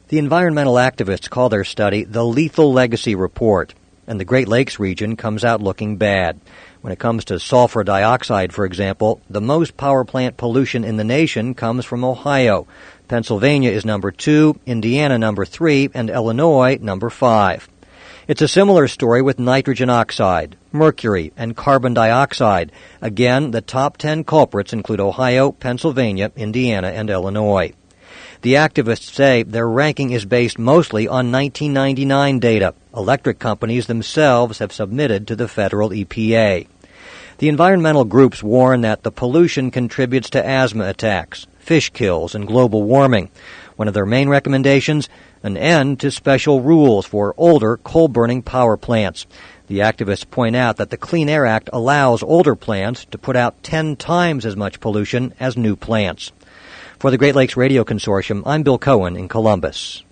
The environmental activists call their study the Lethal Legacy Report, and the Great Lakes region comes out looking bad. When it comes to sulfur dioxide, for example, the most power plant pollution in the nation comes from Ohio. Pennsylvania is number 2, Indiana number 3, and Illinois number 5. It's a similar story with nitrogen oxide, mercury, and carbon dioxide. Again, the top 10 culprits include Ohio, Pennsylvania, Indiana, and Illinois. The activists say their ranking is based mostly on 1999 data. Electric companies themselves have submitted to the federal EPA. The environmental groups warn that the pollution contributes to asthma attacks, fish kills, and global warming. One of their main recommendations, an end to special rules for older coal-burning power plants. The activists point out that the Clean Air Act allows older plants to put out 10 times as much pollution as new plants. For the Great Lakes Radio Consortium, I'm Bill Cohen in Columbus.